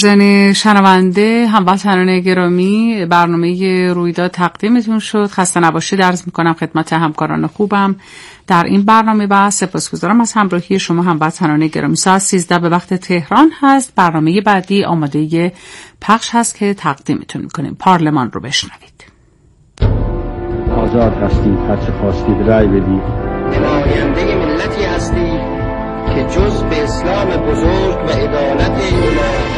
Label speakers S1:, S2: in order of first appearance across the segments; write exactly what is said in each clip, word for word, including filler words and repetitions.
S1: زن شنونده هموطنان گرامی، برنامه رویداد تقدیمتون شد. خسته نباشید عرض میکنم خدمت همکاران خوبم در این برنامه و سپاسگزارم از همراهی شما هموطنان گرامی. ساعت سیزده به وقت تهران هست. برنامه بعدی آماده پخش هست که تقدیمتون میکنیم. پارلمان رو بشنوید.
S2: آزاد هستید، هرچه خواستید رأی بدید.
S3: نماینده ملتی هستی که جز به اسلام بزرگ و عدالت الهی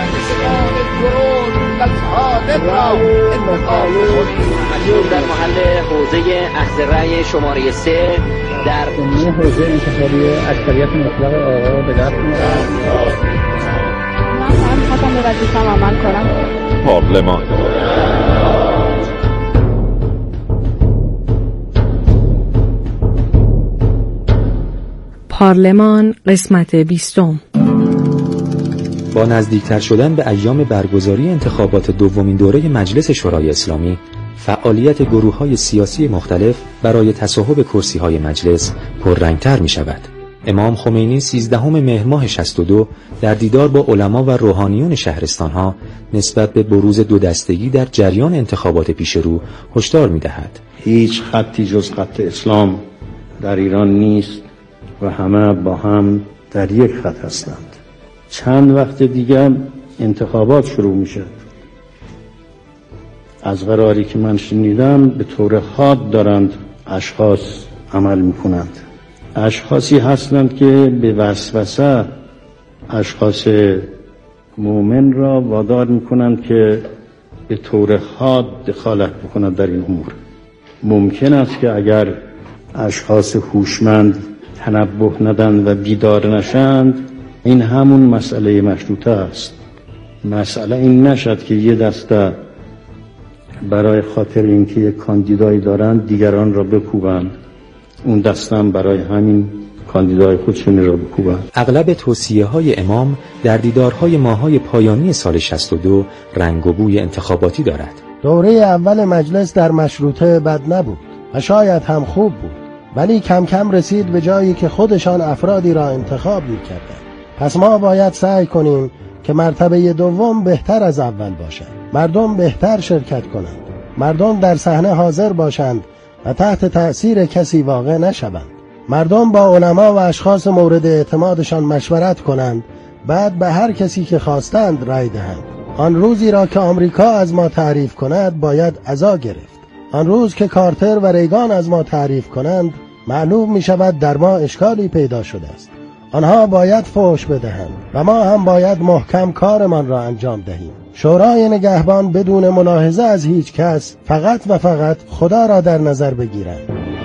S3: در محل حوزه اخذ رأی شماره سه در
S2: عمومی حوزه انتخابی اکثریت مطلق آقا به دست می‌آورد.
S4: من خواستم به وظیفه‌ام عمل کنم.
S5: پارلمان
S6: پارلمان قسمت بیستم.
S7: با نزدیکتر شدن به ایام برگزاری انتخابات دومین دوره مجلس شورای اسلامی، فعالیت گروه‌های سیاسی مختلف برای تصاحب کرسی‌های مجلس پررنگ‌تر می‌شود. امام خمینی سیزدهم مهر ماه شصت و دو در دیدار با علما و روحانیون شهرستان‌ها نسبت به بروز دو دستگی در جریان انتخابات پیش رو هشدار می‌دهد.
S2: هیچ خطی جز خط اسلام در ایران نیست و همه با هم در یک خط هستند. چند وقت دیگر انتخابات شروع میشه. از قراری که من شنیدم به طور حاد دارند اشخاص عمل میکنند. اشخاصی هستند که به وسوسه اشخاص مؤمن را وادار میکنند که به طور حاد دخالت بکنند در این امور. ممکن است که اگر اشخاص هوشمند تنبه ندن و بیدار نشند، این همون مسئله مشروطه است. مسئله این نشد که یه دسته برای خاطر اینکه یک کاندیدایی دارند دیگران را بکوبند، اون دسته هم برای همین کاندیدای خودشون را بکوبند.
S7: اغلب توصیه‌های امام در دیدارهای ماه‌های پایانی سال شصت و دو رنگ و بوی انتخاباتی دارد.
S8: دوره اول مجلس در مشروطه بد نبود و شاید هم خوب بود، ولی کم کم رسید به جایی که خودشان افرادی را انتخاب می‌کردند. پس ما باید سعی کنیم که مرتبه دوم بهتر از اول باشد. مردم بهتر شرکت کنند. مردم در صحنه حاضر باشند و تحت تأثیر کسی واقع نشوند. مردم با علما و اشخاص مورد اعتمادشان مشورت کنند، بعد به هر کسی که خواستند رأی دهند. آن روزی را که آمریکا از ما تعریف کند باید عزا گرفت. آن روز که کارتر و ریگان از ما تعریف کنند معلوم می شود در ما اشکالی پیدا شده است. آنها باید فحش بدهند و ما هم باید محکم کارمان را انجام دهیم. شورای نگهبان بدون ملاحظه از هیچ کس فقط و فقط خدا را در نظر بگیرند.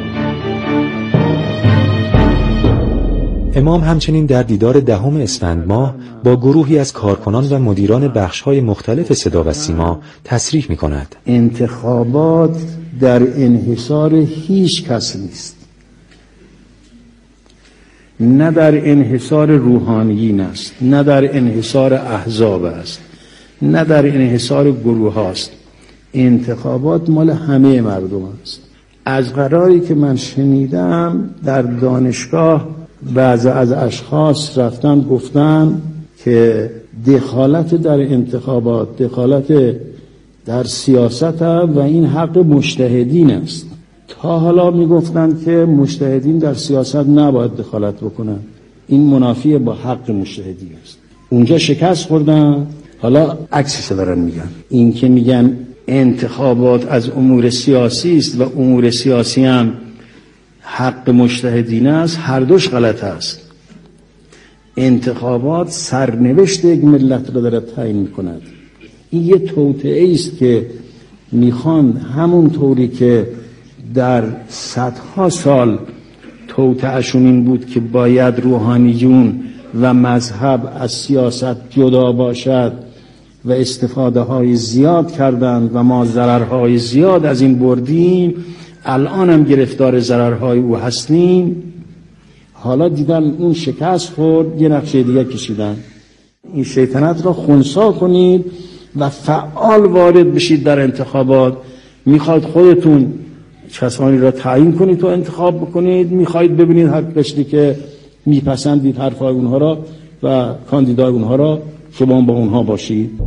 S7: امام همچنین در دیدار دهم اسفند ماه با گروهی از کارکنان و مدیران بخش‌های مختلف صدا و سیما تصریح می‌کند.
S2: انتخابات در انحصار هیچ کس نیست، نه در انحصار روحانیین است، نه در انحصار احزاب است، نه در انحصار گروه هاست. انتخابات مال همه مردم است. از قراری که من شنیدم در دانشگاه بعضی از اشخاص رفتن گفتن که دخالت در انتخابات دخالت در سیاست و این حق مجتهدین است. تا حالا میگفتند که مجتهدین در سیاست نباید دخالت بکنن، این منافی با حق مجتهدین است. اونجا شکست خوردن، حالا عکسش دارن میگن. این که میگن انتخابات از امور سیاسی است و امور سیاسی هم حق مجتهدین است، هر دوش غلط است. انتخابات سرنوشت یک ملت را داره تعیین میکند. این یه توطئه است که میخوان همون طوری که در صدها سال توطئه‌شون این بود که باید روحانیون و مذهب از سیاست جدا باشد و استفاده های زیاد کردند و ما ضررهای زیاد از این بردیم، الان هم گرفتار ضررهای او هستیم. حالا دیدن اون شکست خورد، یه نقشه دیگه کشیدن. این شیطنت را خنثی کنید و فعال وارد بشید در انتخابات. میخواید خودتون کسانی را تعیین کنید و انتخاب بکنید، میخواید ببینید هر کسی که میپسندید حرفای اونها را و کاندیدای اونها را شما با اونها باشید.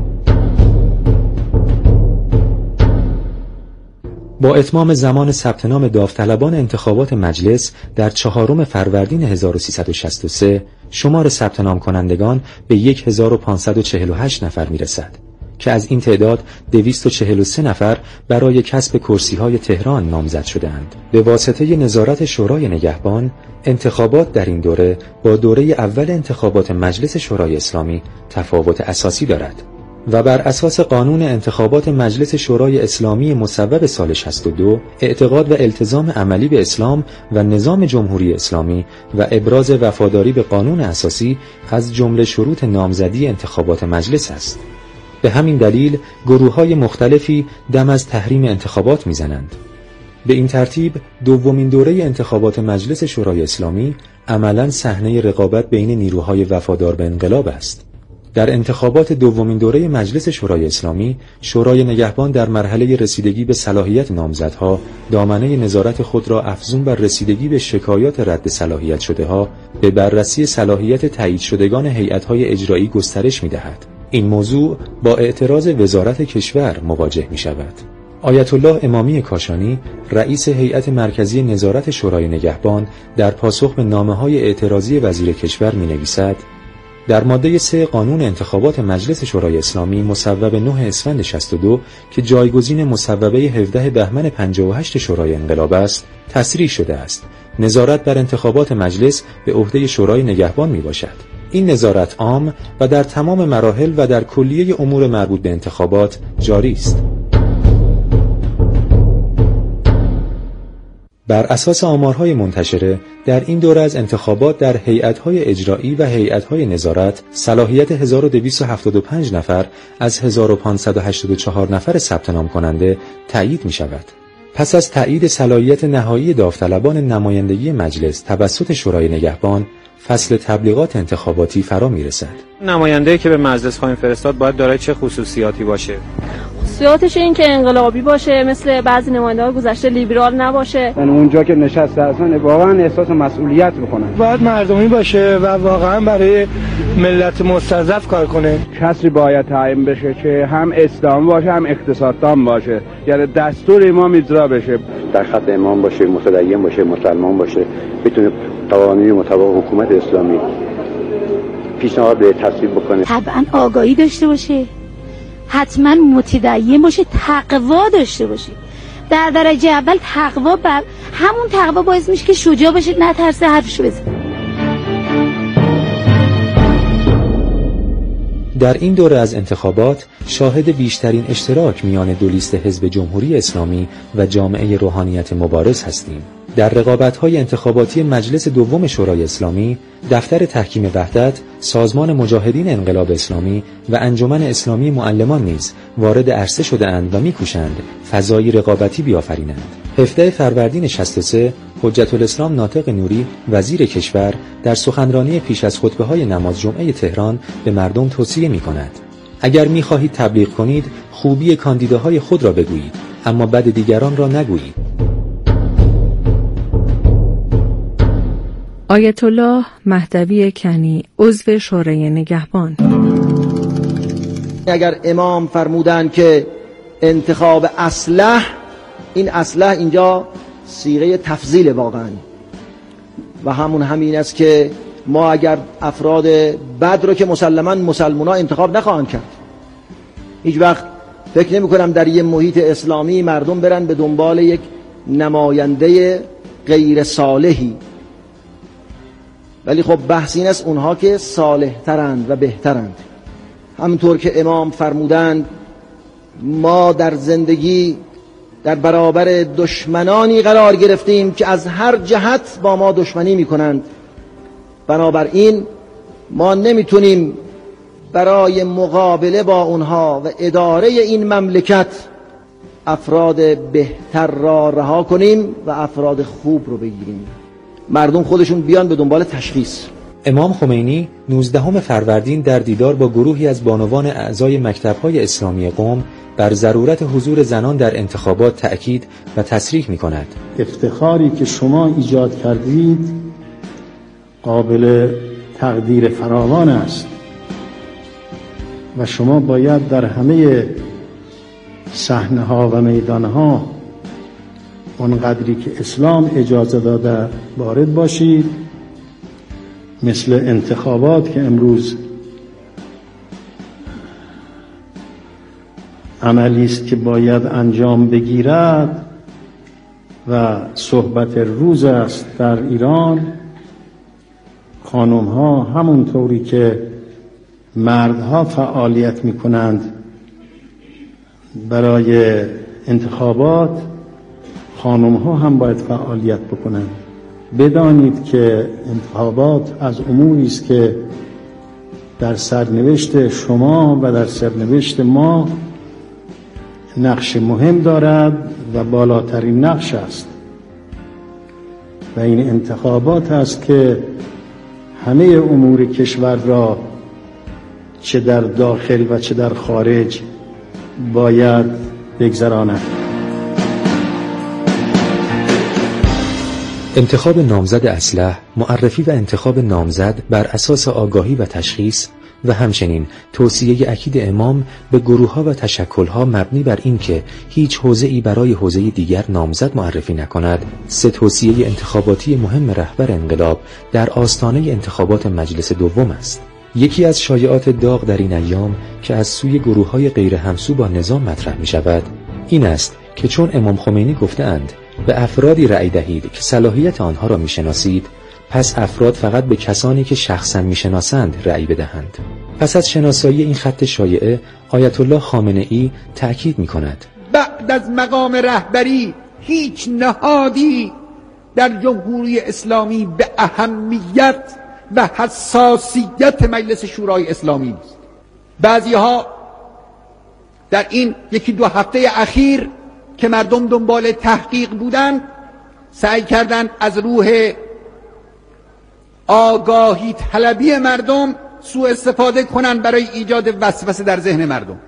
S7: با اتمام زمان ثبت نام داوطلبان انتخابات مجلس در چهارم فروردین هزار و سیصد و شصت و سه شمار ثبت نام کنندگان به هزار و پانصد و چهل و هشت نفر میرسد که از این تعداد دویست و چهل و سه نفر برای کسب کرسی‌های تهران نامزد شده‌اند. به واسطه نظارت شورای نگهبان، انتخابات در این دوره با دوره اول انتخابات مجلس شورای اسلامی تفاوت اساسی دارد و بر اساس قانون انتخابات مجلس شورای اسلامی مصوب سال شصت و دو اعتقاد و التزام عملی به اسلام و نظام جمهوری اسلامی و ابراز وفاداری به قانون اساسی از جمله شروط نامزدی انتخابات مجلس است. به همین دلیل گروه‌های مختلفی دم از تحریم انتخابات میزنند. به این ترتیب دومین دوره انتخابات مجلس شورای اسلامی عملاً صحنه رقابت بین نیروهای وفادار به انقلاب است. در انتخابات دومین دوره مجلس شورای اسلامی، شورای نگهبان در مرحله رسیدگی به صلاحیت نامزدها دامنه نظارت خود را افزون بر رسیدگی به شکایات رد صلاحیت شده‌ها به بررسی صلاحیت تایید شدگان هیئت‌های اجرایی گسترش می‌دهد. این موضوع با اعتراض وزارت کشور مواجه می‌شود. آیت الله امامی کاشانی، رئیس هیئت مرکزی نظارت شورای نگهبان، در پاسخ به نامه‌های اعتراضی وزیر کشور می‌نویسد: در ماده سه قانون انتخابات مجلس شورای اسلامی مصوب نه اسفند شصت و دو که جایگزین مصوبه هفده بهمن پنجاه و هشت شورای انقلاب است، تصریح شده است نظارت بر انتخابات مجلس به عهده شورای نگهبان می باشد. این نظارت عام و در تمام مراحل و در کلیه امور مربوط به انتخابات جاری است. بر اساس آمارهای منتشره در این دوره از انتخابات در هیئت‌های اجرایی و هیئت‌های نظارت صلاحیت هزار و دویست و هفتاد و پنج نفر از هزار و پانصد و هشتاد و چهار نفر ثبت نام کننده تایید می‌شود. پس از تایید صلاحیت نهایی داوطلبان نمایندگی مجلس توسط شورای نگهبان، فصل تبلیغات انتخاباتی فرا می‌رسد.
S5: نماینده‌ای که به مجلس خواهیم فرستاد باید دارای چه خصوصیاتی باشه؟
S4: خصوصیاتش این که انقلابی باشه، مثل بعضی نماینده‌های گذشته لیبرال نباشه.
S9: یعنی اونجا که نشسته اصلا واقعا احساس مسئولیت بکنن.
S10: باید مردمی باشه و واقعا برای ملت مستضعف کار کنه.
S9: کسی باید تعیین بشه که هم اسلام باشه هم اقتصاددان باشه، یعنی دستور امام اجرا بشه،
S11: در خط امام باشه، متدین باشه، مسلمان باشه، بتونه قوانین مطابق حکومت اسلامی پیشنهاد به تصویب بکنه.
S12: طبعا آگاهی داشته باشه، حتما متدین باشه، تقوا داشته باشه. در درجه اول تقوا، بر همون تقوا باعث میشه که شجاع باشه، نترسه حرفشو بزنه.
S7: در این دوره از انتخابات شاهد بیشترین اشتراک میان دو لیست حزب جمهوری اسلامی و جامعه روحانیت مبارز هستیم. در رقابت‌های انتخاباتی مجلس دوم شورای اسلامی، دفتر تحکیم وحدت، سازمان مجاهدین انقلاب اسلامی و انجمن اسلامی معلمان نیز وارد عرصه شده‌اند و می‌کوشند فضایی رقابتی بیافرینند. هفده فروردین شصت و سه حجت الاسلام ناطق نوری وزیر کشور در سخنرانی پیش از خطبه‌های نماز جمعه تهران به مردم توصیه می‌کند: اگر می‌خواهید تبلیغ کنید، خوبی کاندیداهای خود را بگویید، اما بد دیگران را نگویید.
S6: آیت الله مهدوی کنی، عضو شورای نگهبان:
S3: اگر امام فرمودن که انتخاب اصلح، این اصلح اینجا صیغه تفضیل واقعا و همون همین است که ما اگر افراد بد رو که مسلماً مسلمونا انتخاب نخواهند کرد، هیچ وقت فکر نمی کنم در یه محیط اسلامی مردم برن به دنبال یک نماینده غیر صالحی، ولی خب بحث این است اونها که صالح ترند و بهترند. همونطور که امام فرمودند ما در زندگی در برابر دشمنانی قرار گرفتیم که از هر جهت با ما دشمنی میکنند، بنابراین ما نمیتونیم برای مقابله با اونها و اداره این مملکت افراد بهتر را رها کنیم و افراد خوب رو بگیریم. مردم خودشون بیان به دنبال تشخیص.
S7: امام خمینی نوزدهم فروردین در دیدار با گروهی از بانوان اعضای مکتب‌های اسلامی قم بر ضرورت حضور زنان در انتخابات تأکید و تصریح می‌کند:
S2: افتخاری که شما ایجاد کردید قابل تقدیر فراوان است، و شما باید در همه صحنه ها و میدان ها اونقدری که اسلام اجازه داده وارد باشید، مثل انتخابات که امروز عملی است که باید انجام بگیرد و صحبت روز است در ایران. خانم‌ها همونطوری که مردها فعالیت می‌کنند برای انتخابات، خانم‌ها هم باید فعالیت بکنند. بدانید که انتخابات از اموری است که در سرنوشت شما و در سرنوشت ما نقش مهم دارد و بالاترین نقش است و این انتخابات است که همه امور کشور را چه در داخل و چه در خارج باید بگذراند.
S7: انتخاب نامزد اصلح، معرفی و انتخاب نامزد بر اساس آگاهی و تشخیص و همچنین توصیه اکید امام به گروه‌ها و تشکل‌ها مبنی بر این که هیچ حوزه‌ای برای حوزه دیگر نامزد معرفی نکند، سه توصیه انتخاباتی مهم رهبر انقلاب در آستانه انتخابات مجلس دوم است. یکی از شایعات داغ در این ایام که از سوی گروه‌های غیر همسو با نظام مطرح می‌شود این است که چون امام خمینی گفته‌اند به افرادی رأی دهید که صلاحیت آنها را می‌شناسید، پس افراد فقط به کسانی که شخصاً می‌شناسند رأی بدهند. پس از شناسایی این خط شایعه، آیت الله خامنه‌ای تأکید می‌کند
S13: بعد از مقام رهبری هیچ نهادی در جمهوری اسلامی به اهمیت و حساسیت مجلس شورای اسلامی نیست. بعضی‌ها در این یکی دو هفته اخیر که مردم دنبال تحقیق بودند، سعی کردند از روح آگاهی طلبی مردم سوء استفاده کنند برای ایجاد وسوسه در ذهن مردم.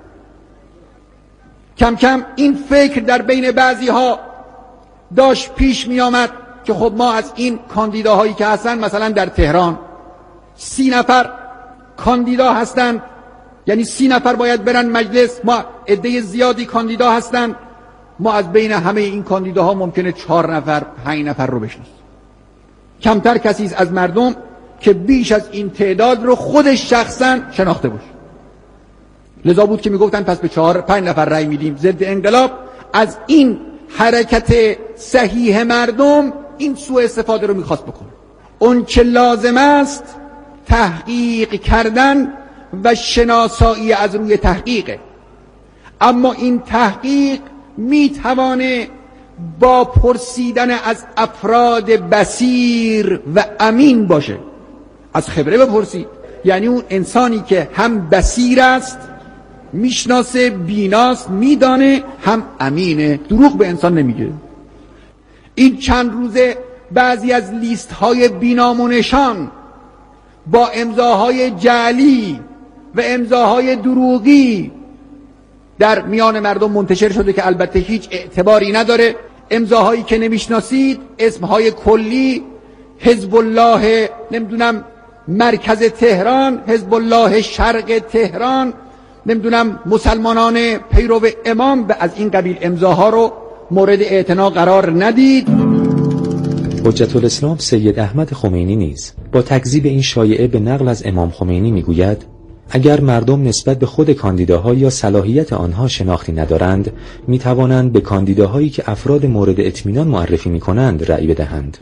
S13: کم کم این فکر در بین بعضی ها داشت پیش می آمد که خب ما از این کاندیداهایی که هستند، مثلا در تهران سی نفر کاندیدا هستند، یعنی سی نفر باید برن مجلس، ما عده زیادی کاندیدا هستند، ما از بین همه این کاندیداها ممکنه چهار نفر پنج نفر رو بشناسیم. کمتر کسی از مردم که بیش از این تعداد رو خودش شخصا شناخته باشه. لذا بود که میگفتن پس به چهار پنج نفر رأی میدیم. ضد انقلاب از این حرکت صحیح مردم این سوء استفاده رو میخواست بکنه. اون که لازم است تحقیق کردن و شناسایی از روی تحقیقه، اما این تحقیق میتوانه با پرسیدن از افراد بصیر و امین باشه. از خبره بپرسید، یعنی اون انسانی که هم بصیر است، میشناسه، بیناست، میدانه، هم امینه، دروغ به انسان نمیگه. این چند روزه بعضی از لیست های بینام و نشان با امضاهای جعلی و امضاهای دروغی در میان مردم منتشر شده که البته هیچ اعتباری نداره. امضاهایی که نمیشناسید، اسمهای کلی، حزب الله نمیدونم مرکز تهران، حزب الله شرق تهران، نمیدونم مسلمانان پیرو امام، و از این قبیل امضاها رو مورد اعتنا قرار ندید.
S7: حجت الاسلام سید احمد خمینی نیز با تکذیب این شایعه به نقل از امام خمینی میگوید اگر مردم نسبت به خود کاندیداها یا صلاحیت آنها شناختی ندارند، می توانند به کاندیداهایی که افراد مورد اطمینان معرفی می کنند رأی بدهند.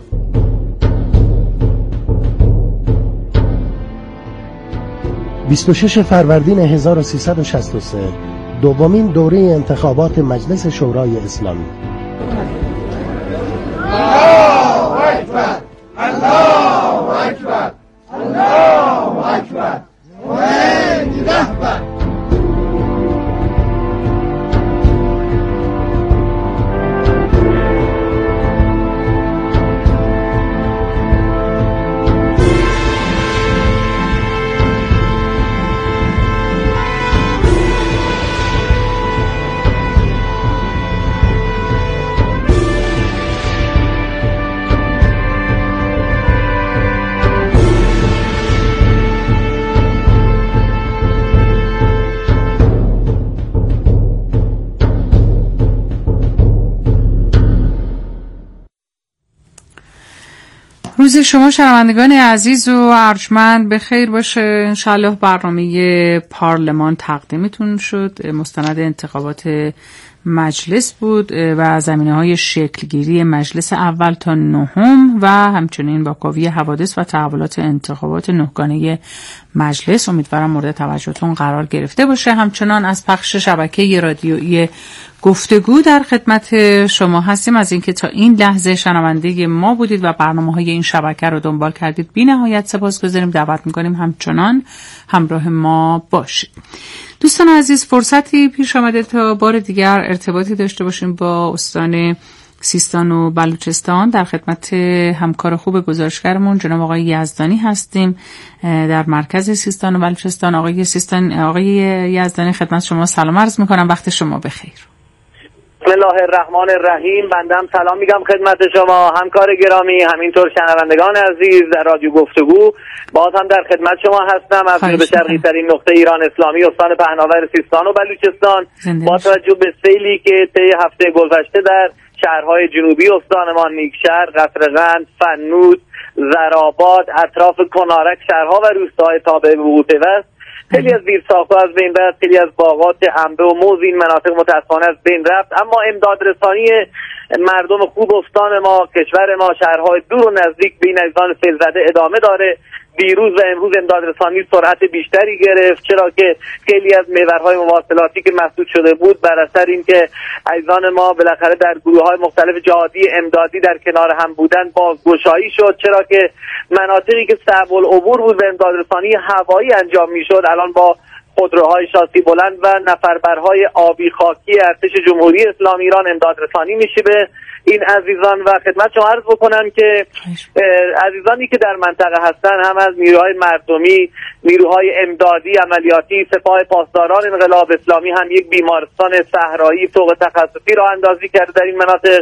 S8: بیست و شش فروردین هزار و سیصد و شصت و سه دومین دوره انتخابات مجلس شورای اسلامی.
S13: الله اکبر، الله اکبر، الله اکبر.
S1: روز شما شنوندگان عزیز و ارجمند به خیر باشه. انشالله برنامه پارلمان تقدیمتون شد. مستند انتخابات مجلس بود و زمینه‌های شکلگیری مجلس اول تا نهم و همچنین واکاوی حوادث و تحولات انتخابات نهگانه مجلس امیدوارم مورد توجهتون قرار گرفته باشه. همچنان از پخش شبکه رادیویی گفتگو در خدمت شما هستیم از اینکه تا این لحظه شنونده ما بودید و برنامه‌های این شبکه رو دنبال کردید. بی‌نهایت سپاسگزاریم. دعوت می‌کنیم همچنان همراه ما باشید. دوستان عزیز، فرصتی پیش آمده تا بار دیگر ارتباطی داشته باشیم با استان سیستان و بلوچستان. در خدمت همکار خوب گزارشگرمون جناب آقای یزدانی هستیم در مرکز سیستان و بلوچستان. آقای سیستان آقای یزدانی خدمت شما سلام عرض می‌کنم. وقت شما بخیر.
S14: بسم الله الرحمن الرحیم. بندم سلام میگم خدمت شما همکار گرامی، همینطور شنوندگان عزیز در رادیو گفتگو. باز هم در خدمت شما هستم از جنوب شرقی ترین نقطه ایران اسلامی استان پهناور سیستان و بلوچستان. با توجه به سیلی که طی هفته گذشته در شهرهای جنوبی استانمان نیکشهر، قصرقند، فنود، زرآباد، اطراف کنارک، شهرها و روستاهای تابع به او پیوست خیلی از زیرساخت‌ها از بین رفت، خیلی از باغات انبه و موز این مناطق متأسفانه از بین رفت. اما امداد رسانی مردم خوب استان ما، کشور ما، شهرهای دور و نزدیک به این عزیزان فیلزده ادامه داره. دیروز و امروز امداد رسانی سرعت بیشتری گرفت، چرا که خیلی از محورهای مواصلاتی که مسدود شده بود بر اثر اینکه عزیزان ما بالاخره در گروه‌های مختلف جهادی امدادی در کنار هم بودن بازگشایی شد، چرا که مناطقی که صعب العبور بود به امداد رسانی هوایی انجام میشد الان با خودروهای شاسی بلند و نفربرهای آبی خاکی ارتش جمهوری اسلامی ایران امداد رسانی میشه به این عزیزان. و خدمت شما عرض بکنم که عزیزانی که در منطقه هستن هم از نیروهای مردمی، نیروهای امدادی عملیاتی، سپاه پاسداران انقلاب اسلامی هم یک بیمارستان صحرایی فوق تخصصی راه اندازی کرده در این مناطق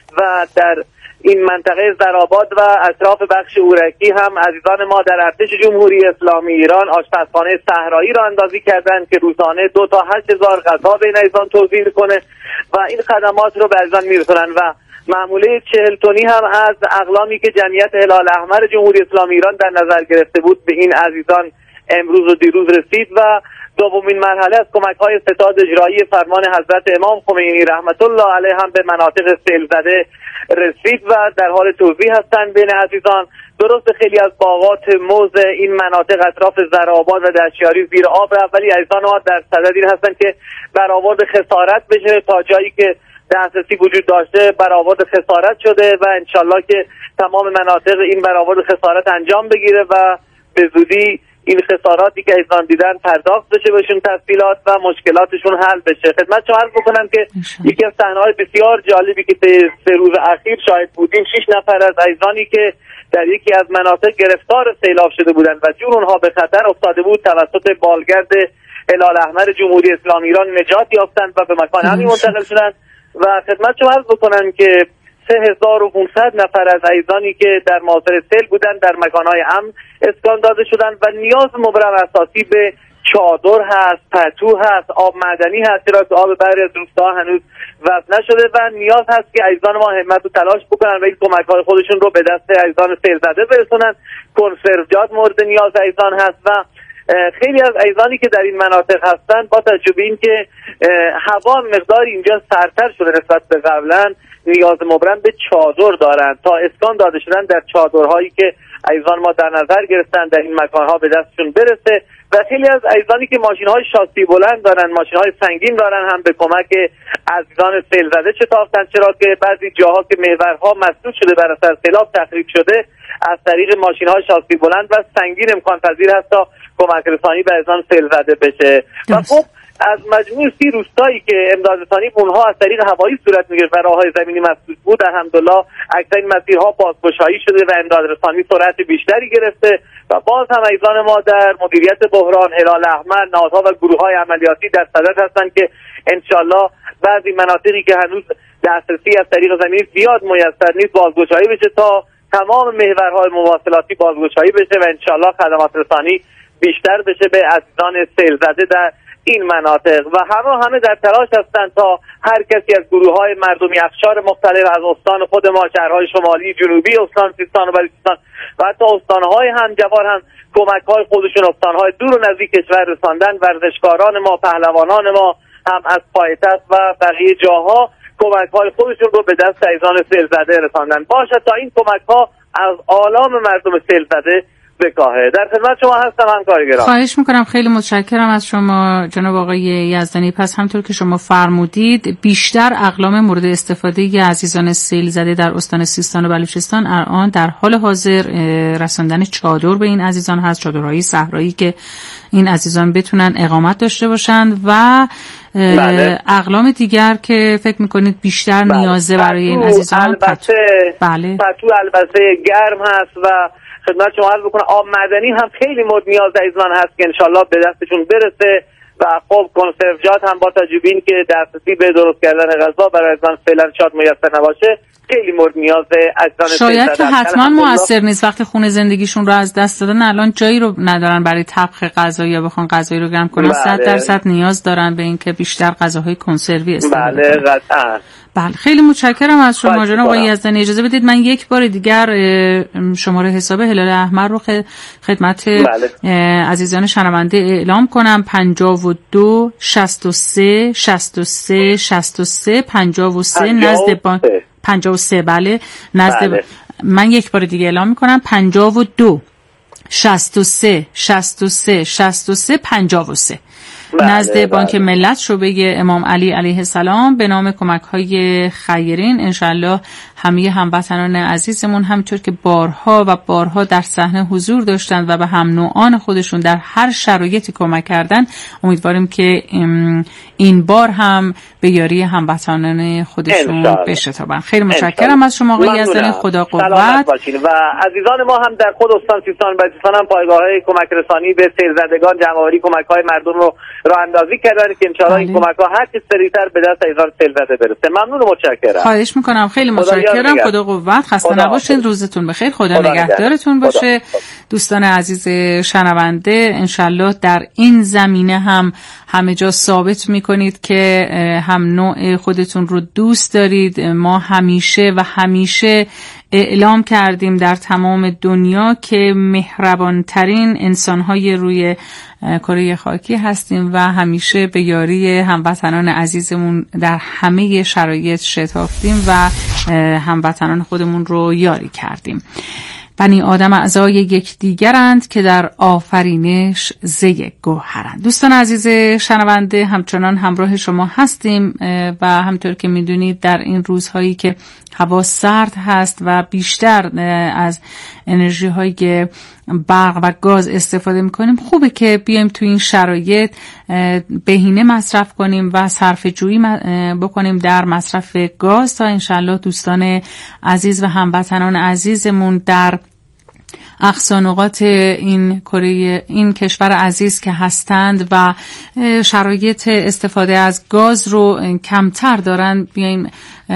S14: و در این منطقه زرآباد و اطراف بخش اورکی هم عزیزان ما در ارتش جمهوری اسلامی ایران آشپزخانه صحرایی را اندازی کردند که روزانه دو تا هشت هزار غذا بین عزیزان توزیع کنه و این خدمات رو به عزیزان میرسونن. و معموله چهل تنی هم از اقلامی که جمعیت هلال احمر جمهوری اسلامی ایران در نظر گرفته بود به این عزیزان امروز و دیروز رسید و دومین مرحله از کمک‌های ستاد اجرایی فرمان حضرت امام خمینی رحمت الله علیه هم به مناطق سیل زده رسید و در حال توزیع هستند بین عزیزان. درست خیلی از باغات موز این مناطق اطراف زرآباد و دشیاری زیر آب رفت، ولی عزیزان ما در صدد این هستند که برآورد خسارت بشه. تا جایی که دسترسی وجود داشته برآورد خسارت شده و انشالله که تمام مناطق این برآورد خسارت انجام بگیره و به زودی این خساراتی که عزیزان دیدن پرداخت بشه بهشون تفصیلات و مشکلاتشون حل بشه. خدمت شما عرض بکنم که یکی از صحنه‌های بسیار جالبی که طی سه روز اخیر شاهد بودیم، شش نفر از عزیزانی که در یکی از مناطق گرفتار سیلاب شده بودند و جون اونها به خطر افتاده بود توسط بالگرد هلال احمر جمهوری اسلامی ایران نجات یافتند و به مکان امنی منتقل شدند. و خدمت شما عرض بکنم که سه هزار و پانصد نفر از عزیزانی که در معاصر سیل بودند در مکانهای امن اسکان داده شدند و نیاز مبرم اساسی به چادر هست، پتو هست، آب معدنی هست، چرا که آب برای از روستاها هنوز وصل نشده و نیاز هست که عزیزان ما همت و تلاش بکنن و این کمک‌های خودشون رو به دست عزیزان سیل زده برسونن. کنسروجات مورد نیاز عزیزان هست و خیلی از عزیزانی که در این مناطق هستند با توجه به اینکه هوا مقدار اینجا سردتر شده نسبت به قبلا نیاز مبرم به چادر دارند تا اسکان داده شدن در چادرهایی که عزیزان ما در نظر گرفتن در این مکانها به دستشون برسه. و خیلی از عزیزانی که ماشین‌های شاسی بلند دارن، ماشین‌های سنگین دارن هم به کمک عزیزان سیل زده شتافتن، چرا که بعضی جاها که محورها مسدود شده بر اثر سیلاب تخریب شده از طریق ماشین‌های شاسی بلند و سنگین امکان پذیر هست تا کمک رسانی به عزیزان سیل زده بشه. و خب از مجموع سی روستایی که امداد رسانی اونها از طریق هوایی صورت میگرفت و راههای زمینی مسدود بود، الحمدلله اکثر این مسیرها بازگشایی شده و امداد رسانی سرعت بیشتری گرفته و باز هم عزیزان ما در مدیریت بحران هلال احمر، نهادها و گروه‌های عملیاتی در صدد هستند که انشالله بعضی مناطقی که هنوز دسترسی از طریق زمینی زیاد میسر نیست بازگشایی بشه تا تمام محورهای مواصلاتی بازگشایی بشه و انشالله خدمات رسانی بیشتر بشه به عزیزان سیل زده در این مناطق و همه همه در تلاش هستند تا هر کسی از گروه‌های مردمی اقشار مختلف از استان خود ما، شهرهای شمالی جنوبی استان سیستان و بلوچستان و حتی استان‌های همجوار هم کمک‌های خودشون استان‌های دور و نزدیک کشور رساندن. ورزشکاران ما، پهلوانان ما هم از پایتخت و بقیه جاها کمک‌های خودشون رو به دست عزیزان سیل‌زده رساندن. باشد تا این کمک‌ها از آلام مردم سیل‌زده بکاهه. در خدمت شما هستم همکار گرامی.
S1: خواهش میکنم، خیلی متشکرم از شما جناب آقای یزدانی. پس همطور که شما فرمودید بیشتر اقلام مورد استفاده ی عزیزان سیل زده در استان سیستان و بلوچستان الان در حال حاضر رساندن چادر به این عزیزان هست، چادرهای صحرایی که این عزیزان بتونن اقامت داشته باشند و بله. اقلام دیگر که فکر میکنید بیشتر بله. نیازه برای این عزیزان
S14: البته بله. پتو البته گرم هست و خدمت شما عرض بکنم آب معدنی هم خیلی مورد نیاز عزیزان هست که انشالله به دستشون برسه و خب کنسروجات هم با توجه این که دسترسی به درست کردن غذا برای عزیزان فعلا شاید میسر نباشه خیلی مورد نیاز عزیزان.
S1: شاید که حتما مؤثر نیست وقتی خونه زندگیشون رو از دست دادن الان جایی رو ندارن برای طبخ غذا یا بخوان غذایی رو گرم کنن. صد بله. درصد نیاز دارن به این که بیشتر غذاهای کنسروی استفاده
S14: بله کنن. قطعا.
S1: بله خیلی متشکرم از شما جناب آقای یزدانی. اجازه بدید من یک بار دیگر شماره حساب هلال احمر رو خدمت بله. عزیزان شنونده اعلام کنم: پنجاه و دو شصت و سه شصت و سه شصت و سه پنجاه و سه نزد بانک پنجاه و سه بله نزد بله. ب... من یک بار دیگه اعلام میکنم: پنجاه و دو شصت و سه شصت و سه شصت و سه پنجاه و سه بله، نزد بانک بله. ملت شعبه امام علی علیه السلام به نام کمک‌های خیرین. انشالله همه هموطنان عزیزمون همونطور که بارها و بارها در صحنه حضور داشتند و به هم نوعان خودشون در هر شرایطی کمک کردن، امیدواریم که این بار هم به یاری هموطنان خودشون بشتابن. خیلی متشکرم از شما آقای یزدانی. خدا قوت.
S14: و عزیزان ما هم در خود استان سیستان و بلوچستان هم پایگاه‌های کمک رسانی به سیل‌زدگان جمع‌آوری کمک‌های مردم رو راه اندازی کردن که انشاءالله این کمک‌ها هر چه سریعتر به دست عزیزان سیل‌زده برسه. ممنون و متشکرم.
S1: خواهش می‌کنم، خیلی متشکرم. خدا قوت. خسته نباشید. روزتون بخیر. خدا, خدا نگهدارتون باشه. خدا. دوستان عزیز شنونده، انشالله در این زمینه هم همه جا ثابت می‌کنید که هم نوع خودتون رو دوست دارید. ما همیشه و همیشه اعلام کردیم در تمام دنیا که مهربانترین انسان‌های روی کره خاکی هستیم و همیشه به یاری هموطنان عزیزمون در همه شرایط شتافتیم و هموطنان خودمون رو یاری کردیم. بنی آدم اعضای یکدیگرند که در آفرینش ز یک گوهرند. دوستان عزیز شنونده، همچنان همراه شما هستیم و همطور که میدونید در این روزهایی که هوا سرد هست و بیشتر از انرژی های برق و گاز استفاده میکنیم، خوبه که بیایم تو این شرایط بهینه مصرف کنیم و صرفه جویی بکنیم در مصرف گاز تا انشالله دوستان عزیز و هموطنان عزیزمون در اقصا نقاط این کره این کشور عزیز که هستند و شرایط استفاده از گاز رو کمتر دارن بیایم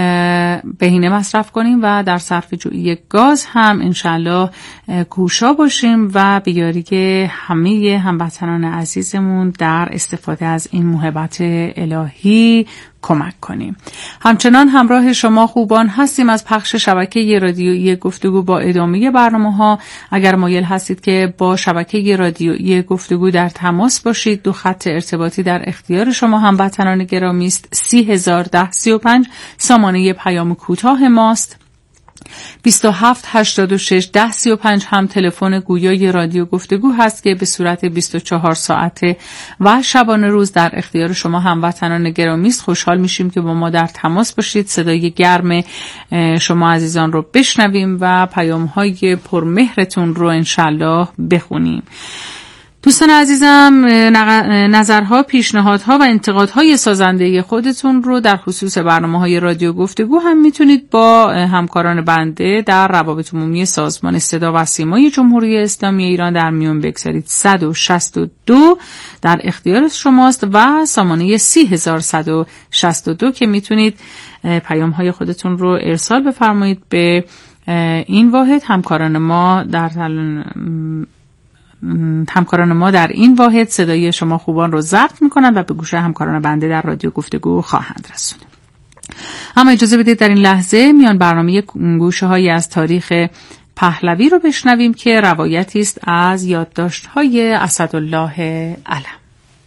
S1: بهینه مصرف کنیم و در صرفه جویی گاز هم انشالله کوشا باشیم و به یاری همه هموطنان عزیزمون در استفاده از این موهبت الهی کمک کنیم. همچنان همراه شما خوبان هستیم از پخش شبکه رادیویی گفتگو با ادامه برنامه‌ها. اگر مایل هستید که با شبکه رادیویی گفتگو در تماس باشید، دو خط ارتباطی در اختیار شما هموطنان گرامی است. سی هزار ده سی و پنج سامانه پیام کوتاه ماست. بیست و هفت هشتاد و شش ده سی و پنج هم تلفن گویای رادیو گفتگو هست که به صورت بیست و چهار ساعته و شبانه روز در اختیار شما هموطنان گرامی است. خوشحال میشیم که با ما در تماس باشید، صدای گرم شما عزیزان رو بشنویم و پیام‌های پرمهرتون رو انشالله بخونیم. دوستان عزیزم، نظرها، پیشنهادها و انتقادهای سازنده خودتون رو در خصوص برنامه‌های رادیو گفتگو هم میتونید با همکاران بنده در روابط عمومی سازمان صدا و سیمای جمهوری اسلامی ایران در میون بگذارید. صد و شصت و دو در اختیار شماست و سامانه سی هزار صد و شصت و دو که میتونید پیام‌های خودتون رو ارسال بفرمایید به این واحد. همکاران ما در همکاران ما در این واحد صدای شما خوبان رو ضبط میکنن و به گوش همکاران بنده در رادیو گفتگو خواهند رسوند. اما اجازه بدید در این لحظه میان برنامه گوشه هایی از تاریخ پهلوی رو بشنویم که روایتی است از یادداشت‌های اسدالله علم.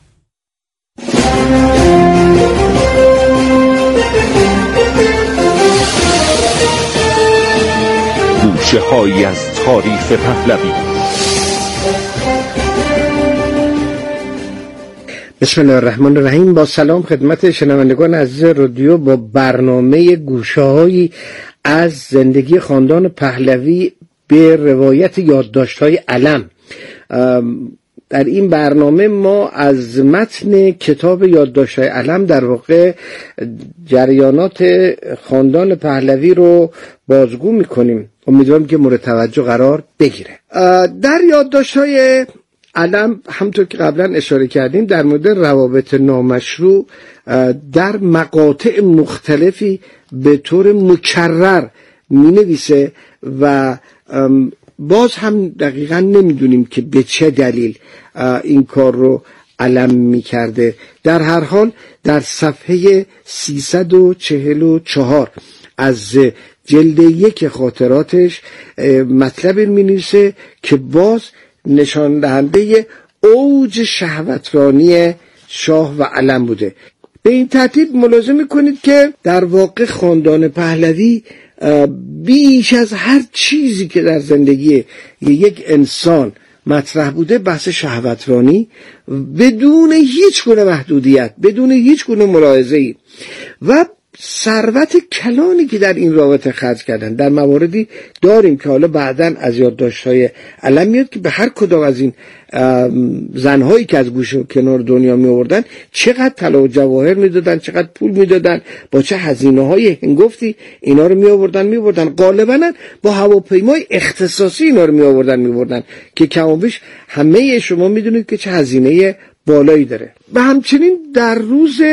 S15: گوشه هایی از تاریخ پهلوی.
S16: بسم الله الرحمن الرحیم. با سلام خدمت شنوندگان عزیز رادیو با برنامه گوشه هایی از زندگی خاندان پهلوی به روایت یادداشت‌های علم. در این برنامه ما از متن کتاب یادداشت‌های علم در واقع جریانات خاندان پهلوی رو بازگو می‌کنیم. امیدوارم که مورد توجه قرار بگیره. در یادداشت‌های علم همونطور که قبلا اشاره کردیم در مورد روابط نامشروع در مقاطع مختلفی به طور مکرر می‌نویسه و باز هم دقیقا نمیدونیم که به چه دلیل این کار رو علم میکرده. در هر حال در صفحه سیصد و چهل و چهار از جلد یک خاطراتش مطلب مینویسه که باز نشان دهنده اوج شهوترانی شاه و علم بوده. به این ترتیب ملاحظه میکنید که در واقع خاندان پهلوی بیش از هر چیزی که در زندگی یک انسان مطرح بوده بحث شهوترانی بدون هیچ گونه محدودیت، بدون هیچ گونه ملاحظه‌ای و ثروت کلانی که در این رابطه خرج کردن. در مواردی داریم که حالا بعداً از یادداشت‌های علم میاد که به هر کدام از این زنهایی که از گوشه و کنار دنیا می آوردن چقدر طلا و جواهر میدادن، چقدر پول میدادن، با چه هزینه‌های هنگفتی اینا رو می آوردن می آوردن غالباً با هواپیمای اختصاصی اینا رو می آوردن می آوردن که کم و بیش همه شما میدونید که چه هزینه بالایی داره. و همچنین در روز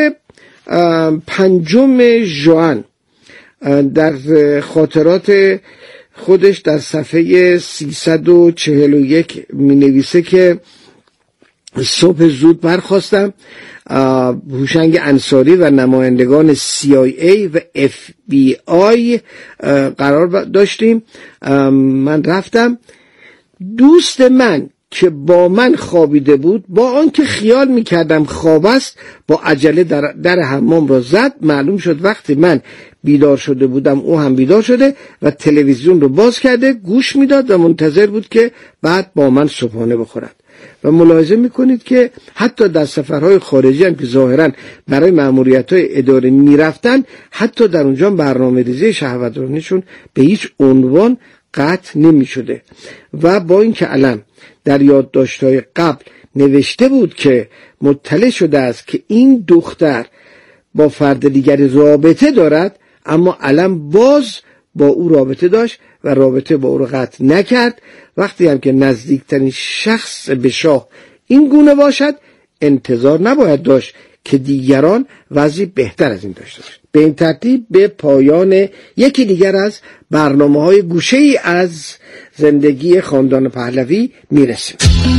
S16: پنجم ژوئن در خاطرات خودش در صفحه سیصد و چهل و یک می نویسه که صبح زود برخاستم، هوشنگ انصاری و نمایندگان سی آی ای و اف بی آی قرار داشتیم. من رفتم، دوست من که با من خوابیده بود با آنکه خیال میکردم خواب است با عجله در, در حمام را زد. معلوم شد وقتی من بیدار شده بودم او هم بیدار شده و تلویزیون رو باز کرده گوش میداد و منتظر بود که بعد با من صبحانه بخورد. و ملاحظه میکنید که حتی در سفرهای خارجی هم که ظاهرا برای مأموریت‌های اداری میرفتن حتی در اونجا برنامه ریزی شهوترانیشون به هیچ عنوان قطع نمیشده. و با اینکه علم در یادداشت‌های قبل نوشته بود که مطلع شده است که این دختر با فرد دیگری رابطه دارد، اما علم باز با او رابطه داشت و رابطه با او را قطع نکرد. وقتی هم که نزدیکترین شخص به شاه این گونه باشد انتظار نباید داشت که دیگران وضعی بهتر از این داشته باشند. به این ترتیب به پایان یکی دیگر از برنامه‌های گوشه‌ای از زندگی خاندان پهلوی میرسیم.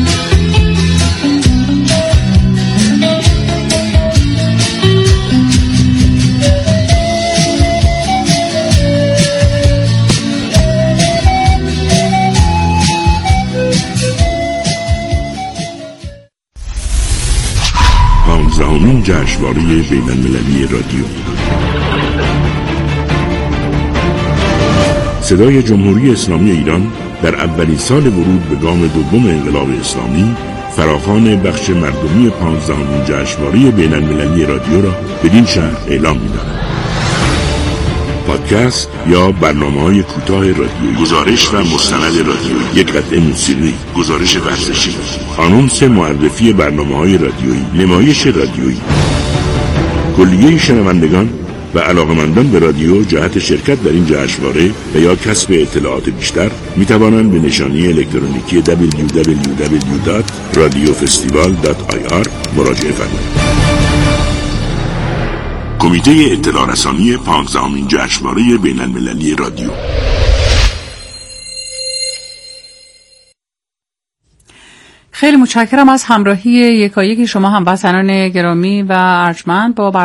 S17: پانزدهمین جشنواره بین‌المللی رادیو. صدای جمهوری اسلامی ایران در اولین سال ورود به گام دوم انقلاب اسلامی فراخوان بخش مردمی پانزدهمین جشنواره بین‌المللی رادیو را بدین شهر اعلام می‌دارد. پادکست یا برنامه‌های کوتاه رادیویی، گزارش و مستند رادیویی، یک قطعه موسیقی، گزارش ورزشی، آنونس معرفی برنامه‌های رادیویی، نمایش رادیویی. کلیه شنوندگان و علاقمندان به رادیو جهت شرکت در این جشنواره و یا کسب اطلاعات بیشتر می توانند به نشانی الکترونیکی دبلیو دبلیو دبلیو دات رادیو فستیوال دات آی آر مراجعه فرمایید. کمیته اطلاع رسانی پانزدهمین جشنواره بین‌المللی رادیو.
S1: خیلی متشکرم از همراهی یکایک شما هموطنان گرامی و ارجمند با